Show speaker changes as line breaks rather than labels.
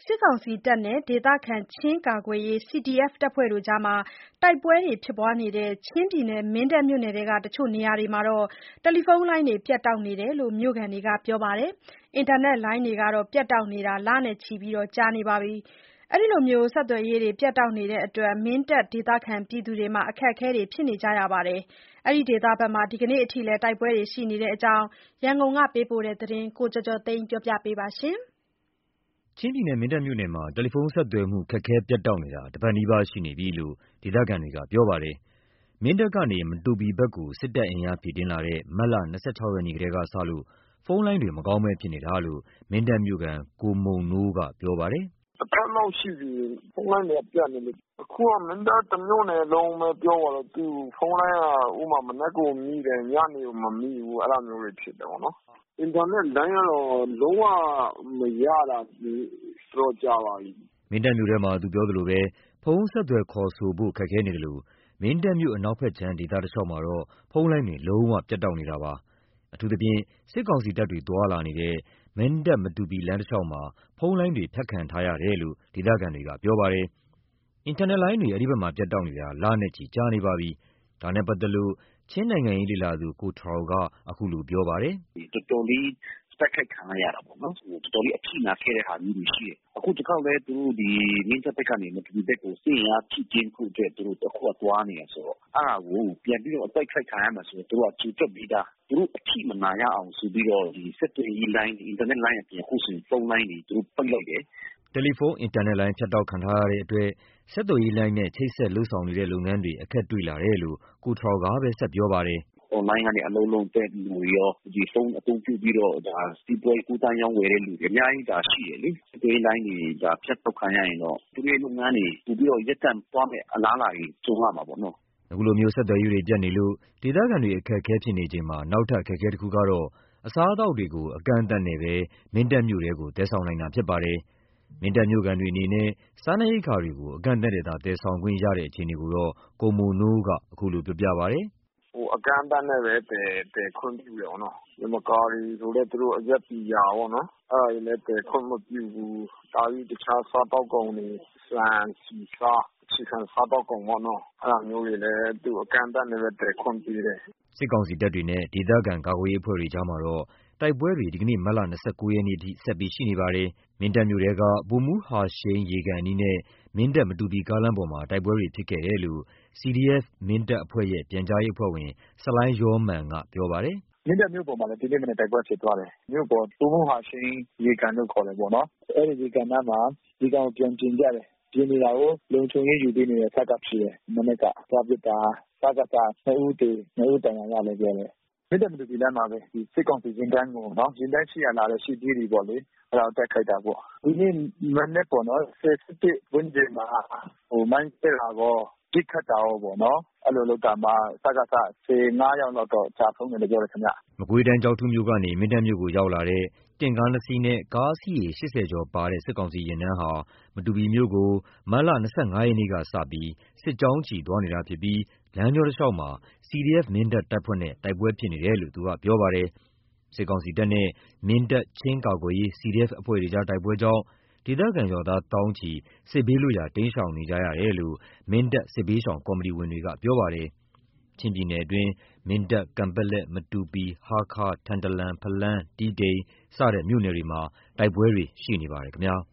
စစ်ကောင်စီတပ်နဲ့ဒေသခံချင်းကာကွယ်ရေး CDF တပ်ဖွဲ့တို့ကြား တိုက်ပွဲတွေဖြစ်ပွားနေတဲ့ ချင်းပြည်နယ် မင်းတပ်မြို့နယ်ထဲက တချို့နေရာတွေမှာ တယ်လီဖုန်းလိုင်းတွေ ပြတ်တောက်နေတယ်လို့ မြို့ခံတွေကပြောပါတယ်။ အင်တာနက်လိုင်းတွေကတော့ ပြတ်တောက်နေတာ လနဲ့ချီကြာနေပါပြီ။ ဆက်သွယ်ရေးတွေပြတ်တောက်နေတဲ့အတွက် မင်းတပ်ဒေသခံတွေ အခက်အခဲတွေဖြစ်နေကြပါတယ်။ အဲဒီဒေသဘက်မှာ ဒီနေ့အထိလည်း တိုက်ပွဲတွေရှိနေတဲ့အကြောင်း ရန်ကုန်ကပေးပို့တဲ့သတင်းကို ကိုကျော်ကျော်သိန်းက ပြောပြပါမယ်။
ချင်းပြည်နယ် မင်းတပ်မြို့နယ်မှာ တယ်လီဖုန်းဆက်သွယ်မှု ခက်ခဲပြတ်တောက်နေတာ တပတ်နီးပါးရှိနေပြီလို့ ဒေသခံတွေကပြောပါတယ်။ မင်းတပ်ကနေ မတူပီဘက်ကို စစ်တပ်အင်အားဖြည့်တင်းလာတဲ့ မတ်လ ၂၆ ရက်နေ့ကတည်းကစလို့ ဖုန်းလိုင်းတွေ မကောင်းပဲဖြစ်နေတာလို့ မင်းတပ်မြို့ခံ ကိုမုန်နိုးကပြောပါတယ်။
"တပတ်လောက်ရှိပြီ။ ဖုန်းလိုင်းတွေကပြတ်နေလို့။ အခုကမင်းတပ်တမြို့နယ်လုံးပဲပြောပါတော့ ဖုန်းလိုင်းက မနက်ကိုမိတယ်။ ညနေကိုမမိဘူး။ အဲဒါမျိုးတွေဖြစ်တယ်ပေါ့နော်။ အင်တာနက်လိုင်းကတော့လုံးဝမရတာတော်တော်ကြာပါပြီ။
" မင်းတပ်မြို့ထဲမှာ သူပြောသလိုပဲ ဖုန်းဆက်သွယ်ခေါ်ဆိုဖို့ခက်ခဲနေသလို မင်းတပ်မြို့အနောက်ဘက်ခြမ်းဒေသတလျှောက်မှာတော့ ဖုန်းလိုင်းတွေလုံးဝပြတ်တောက်နေတာပါ။ အထူးသဖြင့် စစ်ကောင်စီတပ်တွေသွားလာနေတဲ့ မင်းတပ်-မတူပီလမ်းတလျှောက်မှာ ဖုန်းလိုင်းတွေဖြတ်ခံထားရတယ်လို့ ဒေသခံတွေကပြောပါတယ်။ အင်တာနက်လိုင်းတွေ အဲဒီဘက်မှာပြတ်တောက်နေတာ လနဲ့ချီကြာနေပါပြီ။ ဒါနဲ့ပတ်သက်လို့ ချင်းနိုင်ငံရေးလေ့လာသူ ကိုထရော်က အခုလိုပြောပါတယ်
။ "တော်တော်လေးတိုက်ခိုက်ခံလိုက်ရတာပေါ့နော်။ တော်တော်လေးအထိနာခဲ့တဲ့ဟာမျိုးတွေရှိတယ်။ အခုတခေါက်လည်းသူတို့မင်းတပ်ဘက်ကနေ မတူပီဘက်ကိုစစ်အင်အားဖြည့်တင်းဖို့အတွက်သူတို့အခုသွားနေတယ်ဆိုတော့ အဲဒါကိုပြန်ပြီးတော့တိုက်ခိုက်ခံရမယ်ဆိုရင်သူတို့ကကြိုတွက်ပြီးသား။ သူတို့အထိမနာရအောင်ဆိုပြီးတော့ဆက်သွယ်ရေးလိုင်းတွေ အင်တာနက်လိုင်းအပြင် အခုဆိုရင်ဖုန်းလိုင်းတွေသူတို့ပိတ်လိုက်တယ်။
" တယ်လီဖုန်း အင်တာနက်လိုင်းဖြတ်တောက်ခံထားရတဲ့အတွက် ဆက်သွယ်ရေးလိုင်းနဲ့ ချိတ်ဆက်လုပ်ဆောင်နေတဲ့လုပ်ငန်းတွေ အခက်တွေ့လာတယ်လို့ ကိုထရော်ကဆက်ပြောပါတယ်။
"အွန်လိုင်းကနေအလုပ်လုပ်တဲ့လူတွေရော ဖုန်းအသုံးပြုပြီးတော့စီးပွားရေးကူးသန်းရောင်းဝယ်တဲ့လူတွေအများကြီးရှိတယ်လေ။ ဆက်သွယ်ရေးလိုင်းတွေဖြတ်တောက်ခံရရင်တော့သူတို့ရဲ့လုပ်ငန်းတွေပိုပြီးတော့ရပ်တန့်သွားမယ့်အလားအလာတွေကြုံရမှာပေါ့နော်။
" အခုလိုဆက်သွယ်ရေးတွေပြတ်နေလို့ ဒေသခံတွေအခက်အခဲဖြစ်နေချိန်မှာ နောက်ထပ်အခက်အခဲတခုကတော့ အစားအသောက်တွေကို အကန့်အသတ်နဲ့သာ မင်းတပ်မြို့ထဲကို သယ်ဆောင်နိုင်တာဖြစ်ပါတယ်။ မင်းတပ်မြို့ခံတွေအနေနဲ့ စားနပ်ရိက္ခာတွေကို အကန့်အသတ်နဲ့သာ သယ်ဆောင်ခွင့်ရတဲ့အခြေအနေကိုတော့ ကိုမုန်နိုးက အခုလိုပြောပြပါတယ်။
"အကန့်အသတ်နဲ့ပဲသယ်ခွင့်ပြုတယ်ပေါ့နော်။ ယမကာတွေဆိုလည်းသူတို့အရက်ဘီယာပေါ့နော်။ အဲဒါတွေလည်းသယ်ခွင့်မပြုဘူး။ တခြားစားသောက်ကုန်တွေ ဆန် ဆီဆား အခြေခံစားသောက်ကုန်ပေါ့နော်။ အဲဒါမျိုးတွေလည်းအကန့်အသတ်နဲ့ပဲသယ်ခွင့်ပေးတယ်။
" စစ်ကောင်စီတပ်တွေနဲ့ ဒေသခံကာကွယ်ရေးအဖွဲ့တွေကြားမှာတော့ တိုက်ပွဲတွေ ဒီကနေ့ မတ်လ ၂၉ ရက်နေ့အထိ ဆက်ရှိနေပါတယ်။ မင်းတပ်မြို့ထဲက ဗိုလ်မှူးဟာရှိန်းရေကန်အနီးနဲ့ မင်းတပ်-မတူပီကားလမ်းပေါ်မှာ တိုက်ပွဲတွေဖြစ်ခဲ့တယ်လို့ CDF မင်းတပ်အဖွဲ့ရဲ့ ပြန်ကြားရေးအဖွဲ့ဝင် ဆလိုင်းယောမာန်ကပြောပါတယ်
။ "မင်းတပ်မြို့ပေါ်မှာလည်းဒီနေ့မနက်တိုက်ပွဲဖြစ်သွားတယ်။ မြို့ပေါ်ဗိုလ်မှူးဟာရှိန်းရေကန်လို့ခေါ်တယ်ပေါ့နော်။ အဲဒီရေကန်နားမှာရေကန်ကိုပြန်ပြင်ကြတယ်။ ပြင်နေတာကိုလုံခြုံရေးယူပေးနေတဲ့စကဖမ်းတယ်။ မနက်ကသွားပစ်တာ စကစ 2 ဦးသေ 2 ဦးဒဏ်ရာရတယ်ပြောတယ်။ မင်းတပ်-မတူပီလမ်းမှာပဲ။ စစ်ကောင်စီယာဉ်တန်းကိုယာဉ်တန်းရှေ့ကလာတဲ့ရှေ့ပြေးတွေပေါ့လေ။ အဲဒါကိုတိုက်ခိုက်တာပေါ့။ ဒီနေ့မနက်ပေါ့နော် 10:17 ဝန်းကျင်မှာမိုင်းခွဲတာရောပစ်ခတ်တာရောပေါ့နော်။ အဲလိုလုပ်တာမှာ စကစ 15 ယောက်လောက်တော့ကျဆုံးတယ်လို့ပြောတယ်ခင်ဗျ။
" မကွေးတိုင်း ကျောက်ထုမြို့ကနေ မင်းတပ်မြို့ကိုရောက်လာတဲ့ တင့်ကားနှစ်စီးနဲ့ ကားအစီးရေ 80 ကျော်ပါတဲ့ စစ်ကောင်စီယာဉ်တန်းဟာ မတူပီမြို့ကို မတ်လ ၂၅ ရက်နေ့ကစပြီး စစ်ကြောင်းချီသွားနေတာဖြစ်ပြီး လမ်းကြောတလျှောက်မှာ CDF မင်းတပ်တပ်ဖွဲ့နဲ့တိုက်ပွဲဖြစ်နေတယ်လို့ သူကပြောပါတယ်။ စစ်ကောင်စီတပ်နဲ့ မင်းတပ်-ချင်းကာကွယ်ရေး CDF အဖွဲ့တွေကြားတိုက်ပွဲကြောင့် ဒေသခံရွာသားသောင်းချီ စစ်ဘေးလွတ်ရာ တိမ်းရှောင်နေကြရတယ်လို့ မင်းတပ်စစ်ဘေးရှောင်ကော်မတီဝင်တွေကပြောပါတယ်။ ချင်းပြည်နယ်အတွင်း မင်းတပ်၊ ကန်ပက်လက်၊ မတူပီ၊ ဟားခါး၊ ထန်တလန်၊ ဖလမ်း၊ တီးတိန် စတဲ့မြို့နယ်တွေမှာ တိုက်ပွဲတွေရှိနေပါတယ်ခင်ဗျာ။